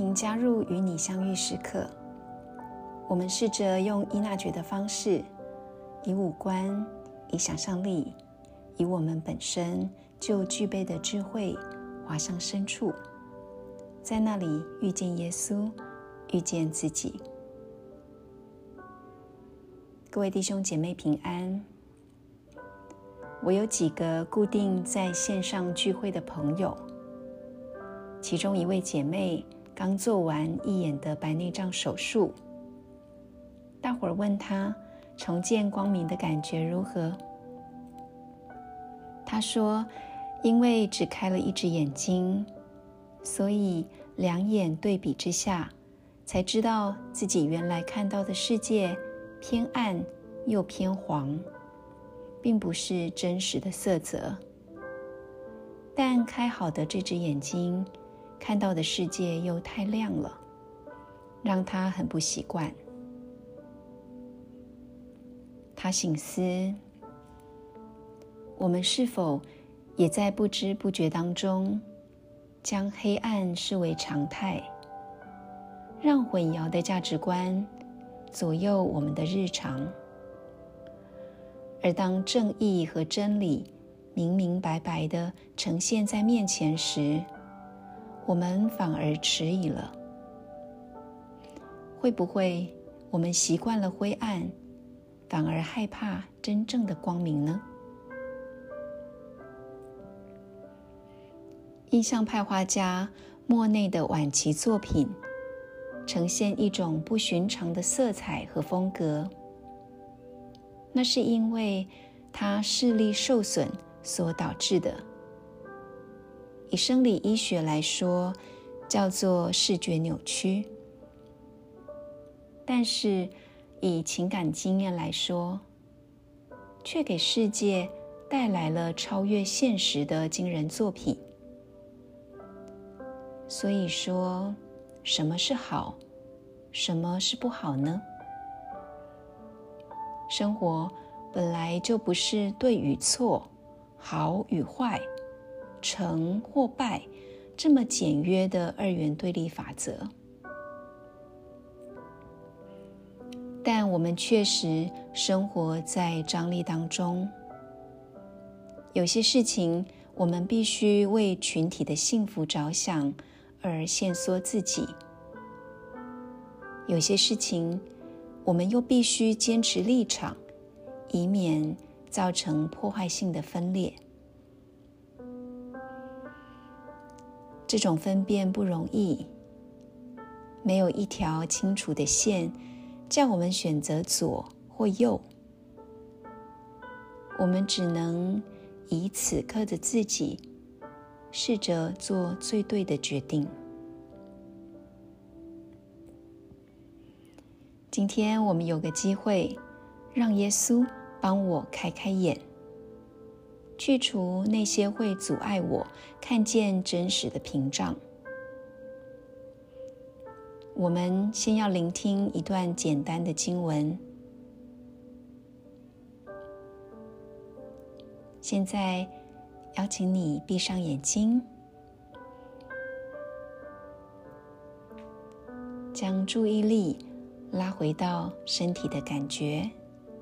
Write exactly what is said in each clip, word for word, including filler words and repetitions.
迎加入与你相遇时刻。我们试着用依纳爵的方式，以五官，以想象力，以我们本身就具备的智慧，滑向深处，在那里遇见耶稣，遇见自己。各位弟兄姐妹平安。我有几个固定在线上聚会的朋友，其中一位姐妹刚做完一眼的白内障手术，大伙儿问她重见光明的感觉如何？她说，因为只开了一只眼睛，所以两眼对比之下，才知道自己原来看到的世界偏暗又偏黄，并不是真实的色泽。但开好的这只眼睛看到的世界又太亮了，让他很不习惯。他省思，我们是否也在不知不觉当中将黑暗视为常态，让混淆的价值观左右我们的日常？而当正义和真理明明白白地呈现在面前时，我们反而迟疑了。会不会我们习惯了灰暗，反而害怕真正的光明呢？印象派画家莫内的晚期作品呈现一种不寻常的色彩和风格，那是因为他视力受损所导致的。以生理医学来说，叫做视觉扭曲。但是以情感经验来说，却给世界带来了超越现实的惊人作品。所以说，什么是好，什么是不好呢？生活本来就不是对与错，好与坏，成或败这么简约的二元对立法则。但我们确实生活在张力当中，有些事情我们必须为群体的幸福着想而限缩自己，有些事情我们又必须坚持立场，以免造成破坏性的分裂。这种分辨不容易，没有一条清楚的线叫我们选择左或右，我们只能以此刻的自己试着做最对的决定。今天我们有个机会，让耶稣帮我开开眼，去除那些会阻碍我看见真实的屏障。我们先要聆听一段简单的经文。现在邀请你闭上眼睛，将注意力拉回到身体的感觉，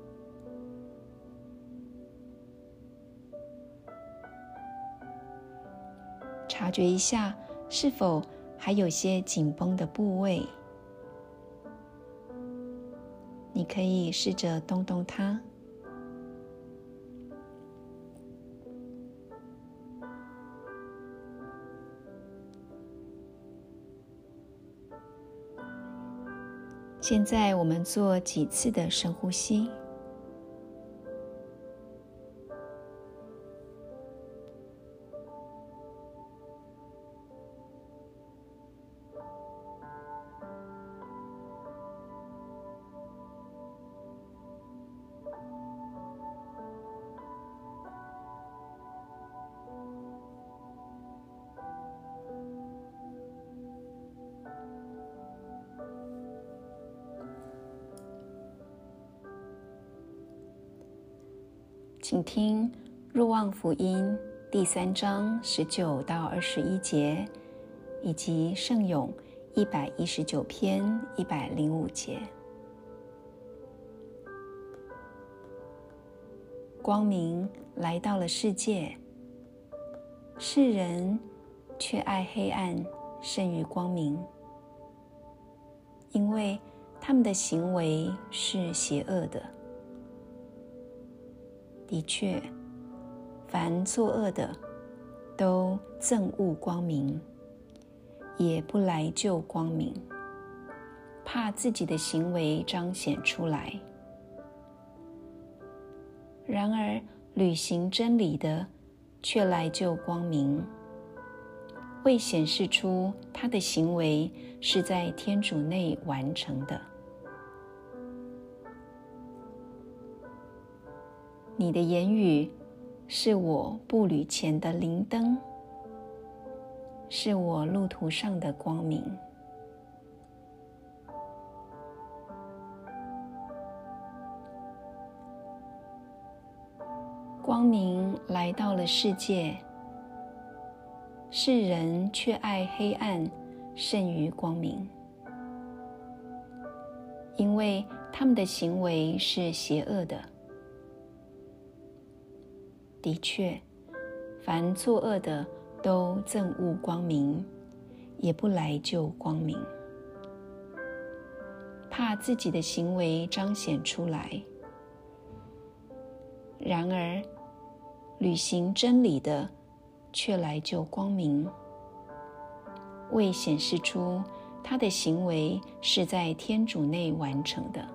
察觉一下是否还有些紧绷的部位，你可以试着动动它。现在我们做几次的深呼吸。请听若望福音第三章十九到二十一节，以及圣咏一百一十九篇一百零五节。光明来到了世界，世人却爱黑暗胜于光明，因为他们的行为是邪恶的。的确，凡作恶的都憎恶光明，也不来就光明，怕自己的行为彰显出来。然而履行真理的却来就光明，为显示出他的行为是在天主内完成的。你的言语是我步履前的灵灯，是我路途上的光明。光明来到了世界，世人却爱黑暗胜于光明，因为他们的行为是邪恶的。的确，凡作恶的都憎恶光明，也不来就光明，怕自己的行为彰显出来。然而履行真理的却来就光明，为显示出他的行为是在天主内完成的。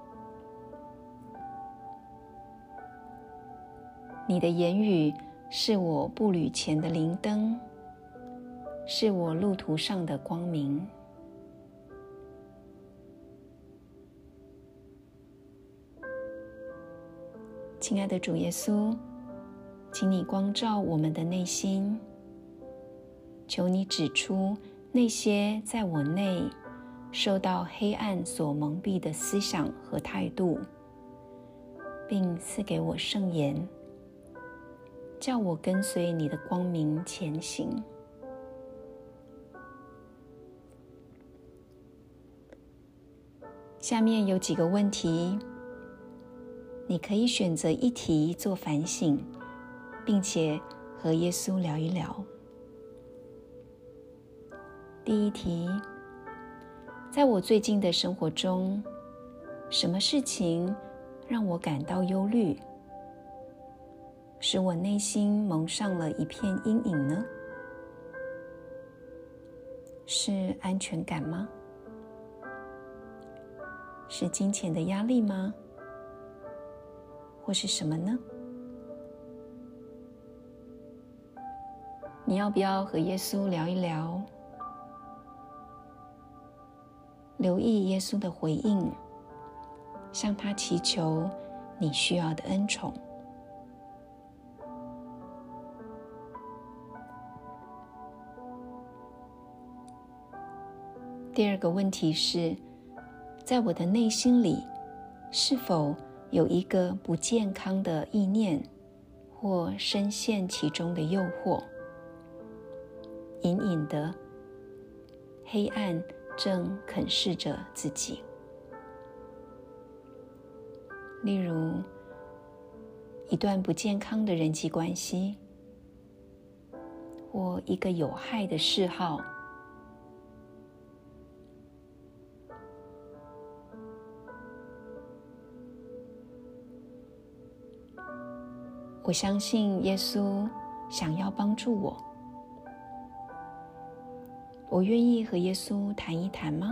你的言语是我步履前的灵灯，是我路途上的光明。亲爱的主耶稣，请你光照我们的内心，求你指出那些在我内受到黑暗所蒙蔽的思想和态度，并赐给我圣言，叫我跟随你的光明前行。下面有几个问题，你可以选择一题做反省，并且和耶稣聊一聊。第一题，在我最近的生活中，什么事情让我感到忧虑，使我内心蒙上了一片阴影呢？是安全感吗？是金钱的压力吗？或是什么呢？你要不要和耶稣聊一聊？留意耶稣的回应，向他祈求你需要的恩宠。第二个问题是，在我的内心里，是否有一个不健康的意念，或深陷其中的诱惑，隐隐的黑暗正啃噬着自己？例如，一段不健康的人际关系，或一个有害的嗜好。我相信耶稣想要帮助我，我愿意和耶稣谈一谈吗？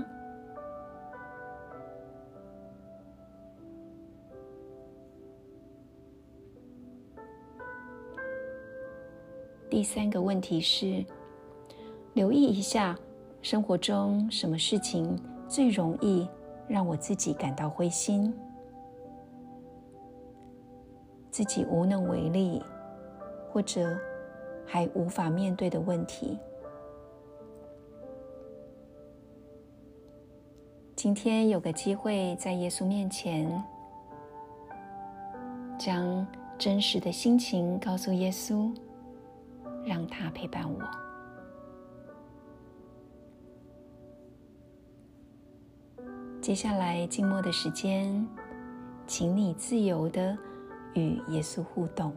第三个问题是，留意一下生活中什么事情最容易让我自己感到灰心，自己无能为力，或者还无法面对的问题。今天有个机会在耶稣面前，将真实的心情告诉耶稣，让他陪伴我。 接下来静默的时间，请你自由地与耶稣互动。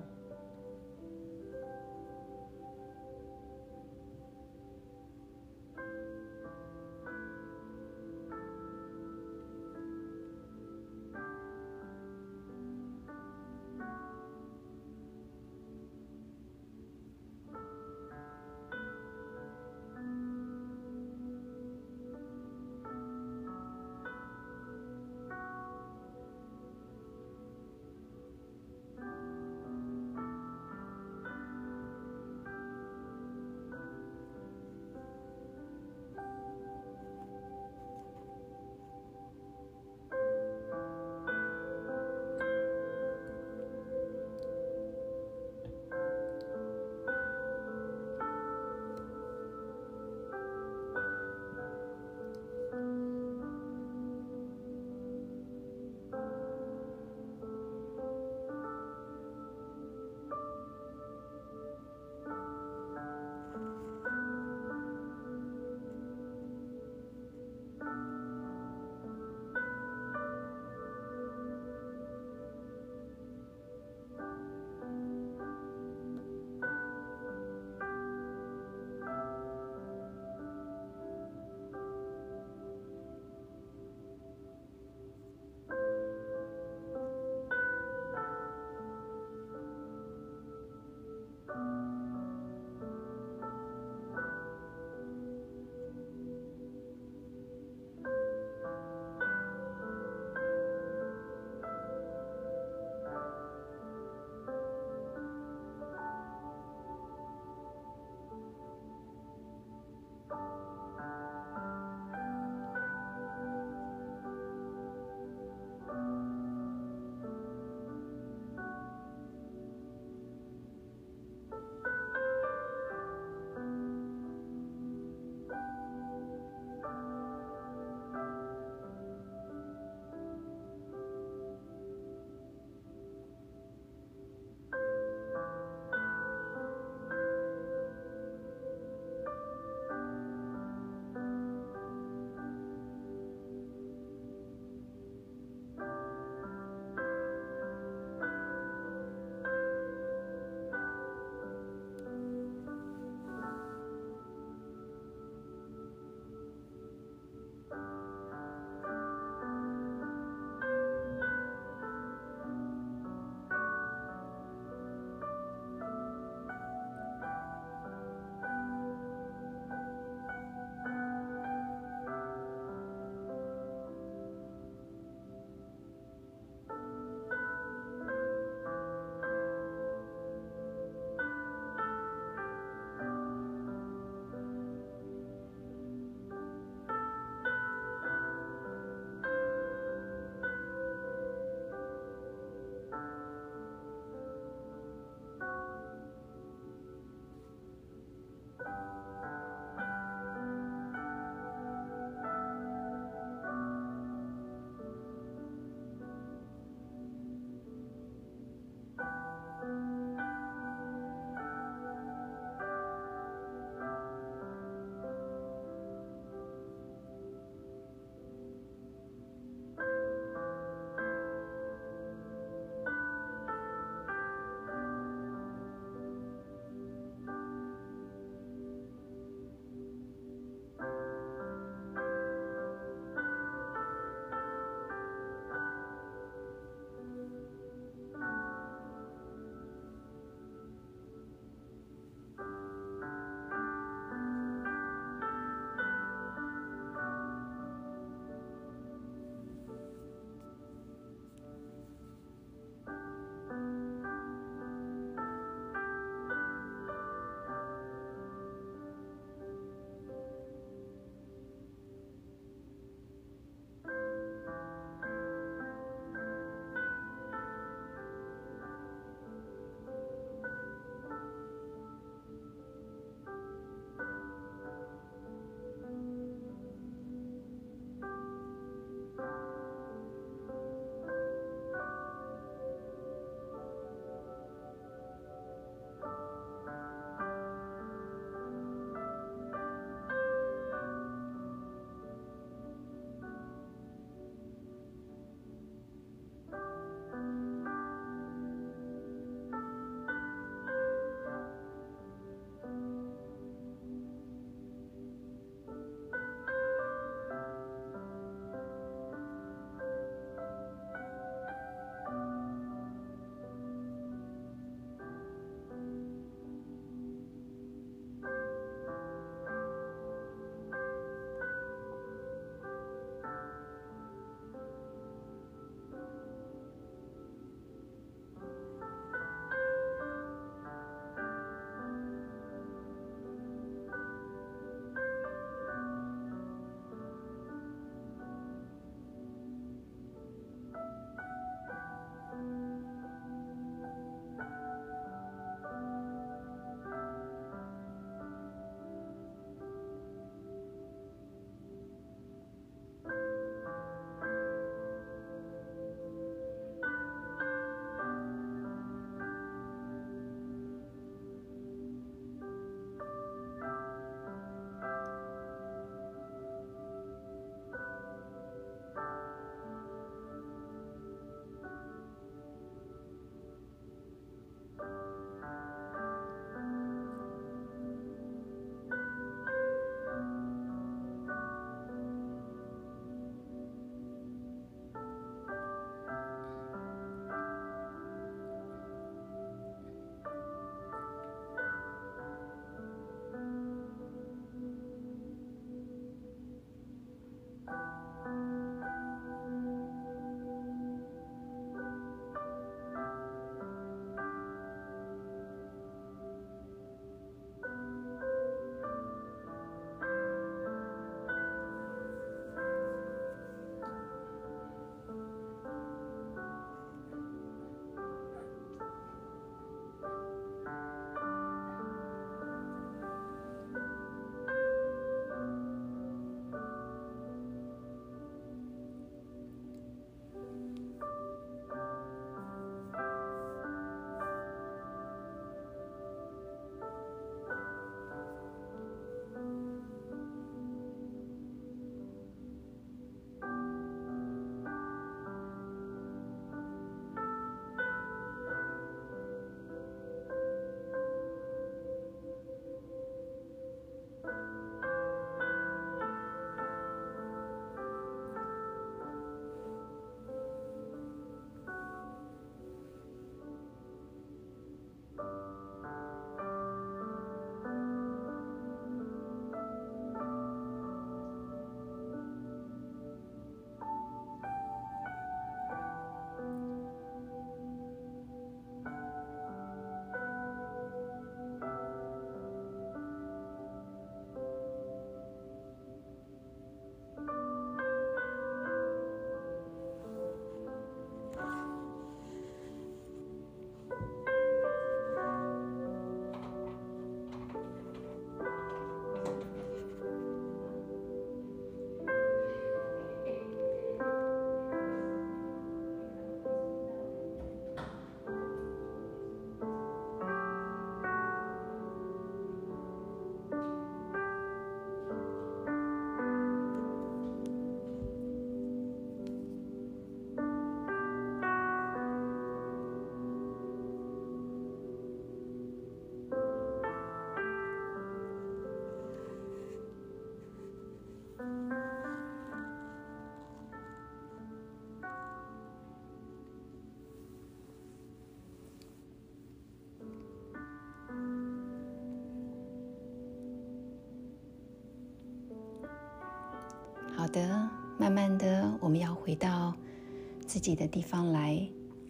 的，慢慢的，我们要回到自己的地方来。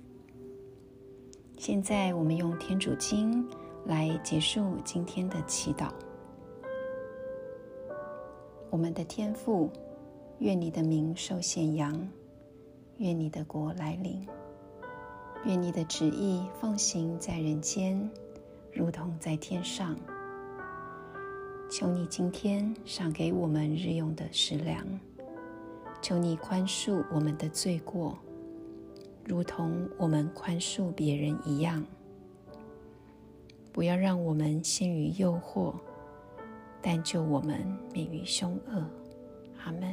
现在我们用天主经来结束今天的祈祷。我们的天父，愿你的名受显扬，愿你的国来临，愿你的旨意奉行在人间，如同在天上。求你今天赏给我们日用的食粮，求你宽恕我们的罪过，如同我们宽恕别人一样。不要让我们陷于诱惑，但救我们免于凶恶。阿们。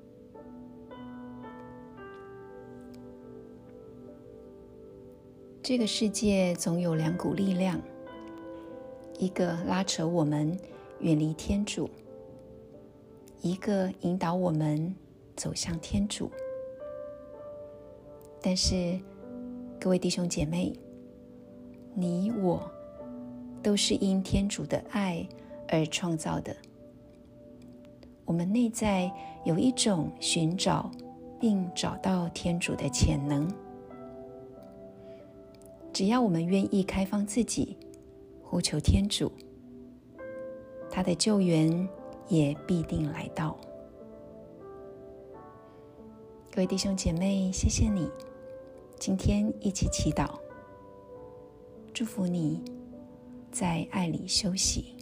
这个世界总有两股力量，一个拉扯我们远离天主，一个引导我们走向天主。但是各位弟兄姐妹，你我都是因天主的爱而创造的。我们内在有一种寻找并找到天主的潜能。只要我们愿意开放自己，呼求天主，他的救援也必定来到。各位弟兄姐妹，谢谢你今天一起祈祷，祝福你在爱里休息。